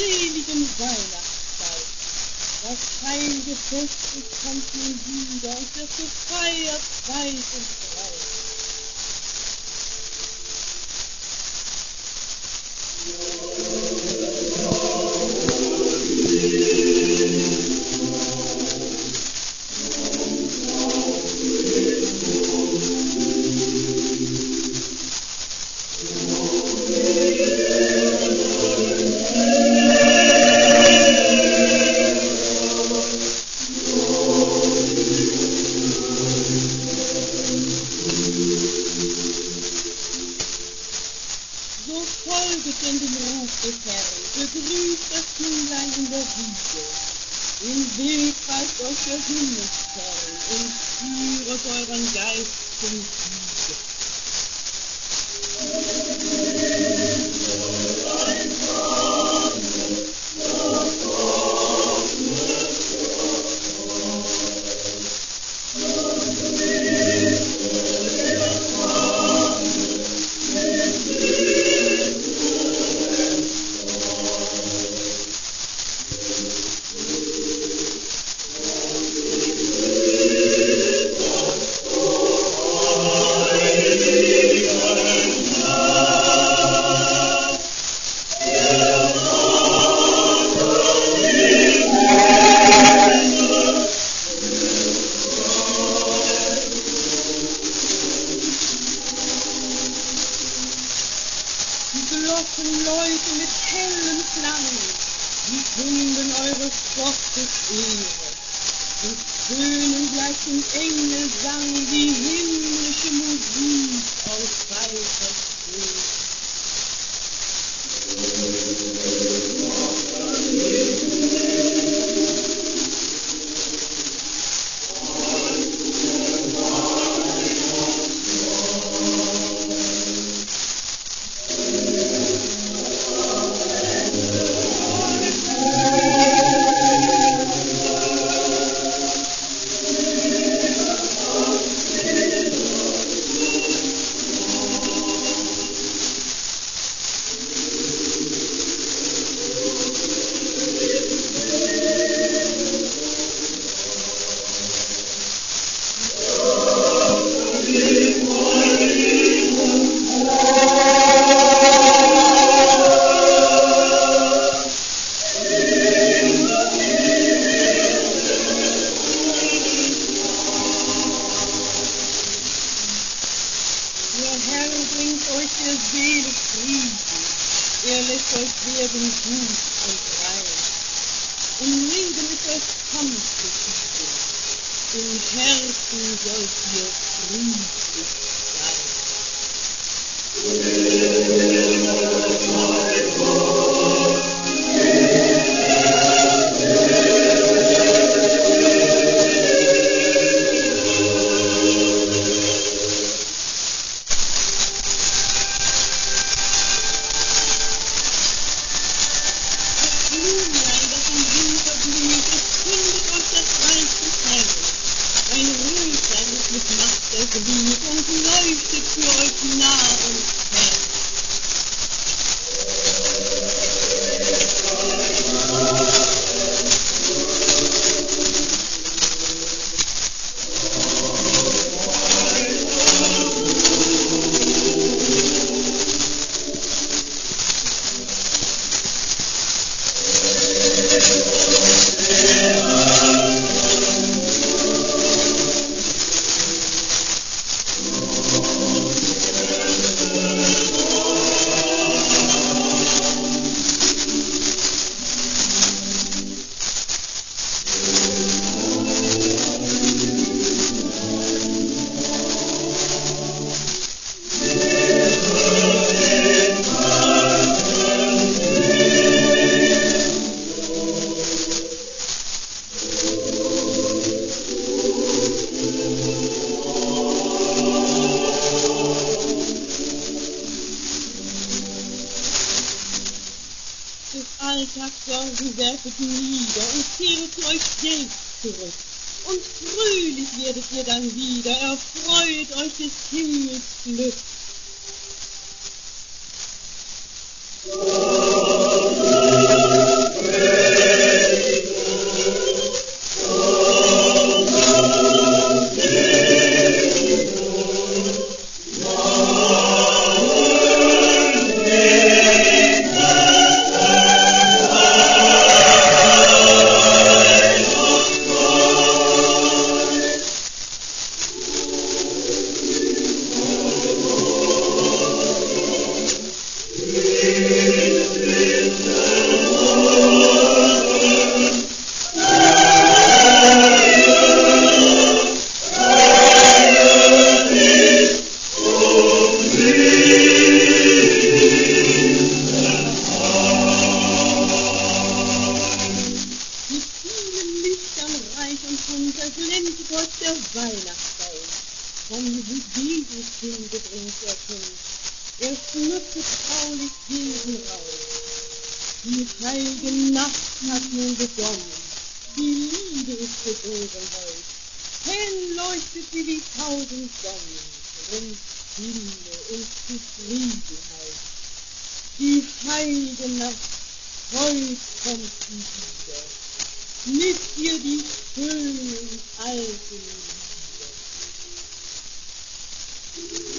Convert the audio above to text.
seligen Weihnachtszeit. Das heilige Fest, es kommt nun wieder und wird gefeiert weit und breit. So folget denn dem Ruf des Herrn, begrüßt das Kindlein in der Wiege. Den Weg weist euch der Himmelsstern und führet euren Geist zum Siege. Die Glocken läuten mit hellem Klang, die Kunden eures Gottes Ehre, und tönen gleich dem Engelsang die himmlische Musik aus weiter Höhe. Der Herr bringt euch der Seele Frieden, er lässt euch werden gut und rein. Im Leben ist euch Kampfgefühl, im Herzen sollt ihr friedlich sein. Ein Röslein mit Macht erglüht und leuchtet für euch nah und fern. Alltagssorgen werfet nieder und kehret zu euch selbst zurück. Und fröhlich werdet ihr dann wieder, erfreut euch des Himmels Glück. Kinde bringt er Kind. Er schmückte traulich jeden Raum. Die heilige Nacht hat nun begonnen. Die Liebe ist geboren heut. Hell leuchtet sie wie 1000 Sonnen. Bringt Stille und Zufriedenheit. Die heilige Nacht, heut kommt sie wieder. Mit ihr die schönen alten Lieder.